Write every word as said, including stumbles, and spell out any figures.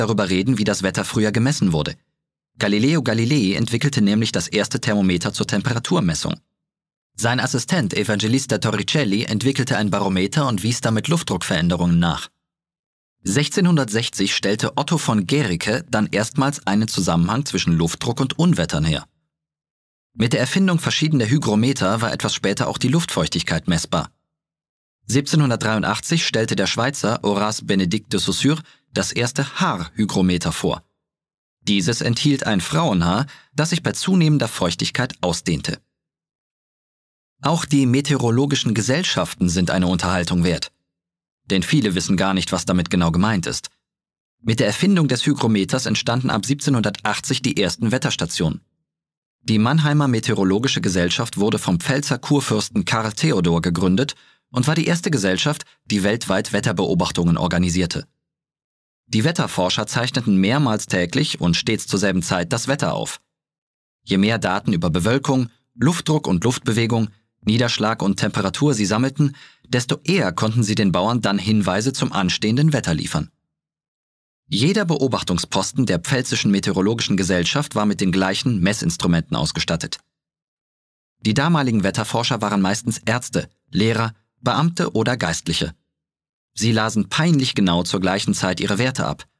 darüber reden, wie das Wetter früher gemessen wurde. Galileo Galilei entwickelte nämlich das erste Thermometer zur Temperaturmessung. Sein Assistent Evangelista Torricelli entwickelte ein Barometer und wies damit Luftdruckveränderungen nach. sechzehnhundertsechzig stellte Otto von Guericke dann erstmals einen Zusammenhang zwischen Luftdruck und Unwettern her. Mit der Erfindung verschiedener Hygrometer war etwas später auch die Luftfeuchtigkeit messbar. siebzehnhundertdreiundachtzig stellte der Schweizer Horace Benedict de Saussure das erste Haarhygrometer vor. Dieses enthielt ein Frauenhaar, das sich bei zunehmender Feuchtigkeit ausdehnte. Auch die meteorologischen Gesellschaften sind eine Unterhaltung wert. Denn viele wissen gar nicht, was damit genau gemeint ist. Mit der Erfindung des Hygrometers entstanden ab siebzehnhundertachtzig die ersten Wetterstationen. Die Mannheimer Meteorologische Gesellschaft wurde vom Pfälzer Kurfürsten Karl Theodor gegründet und war die erste Gesellschaft, die weltweit Wetterbeobachtungen organisierte. Die Wetterforscher zeichneten mehrmals täglich und stets zur selben Zeit das Wetter auf. Je mehr Daten über Bewölkung, Luftdruck und Luftbewegung, Niederschlag und Temperatur sie sammelten, desto eher konnten sie den Bauern dann Hinweise zum anstehenden Wetter liefern. Jeder Beobachtungsposten der Pfälzischen Meteorologischen Gesellschaft war mit den gleichen Messinstrumenten ausgestattet. Die damaligen Wetterforscher waren meistens Ärzte, Lehrer, Beamte oder Geistliche. Sie lasen peinlich genau zur gleichen Zeit ihre Werte ab.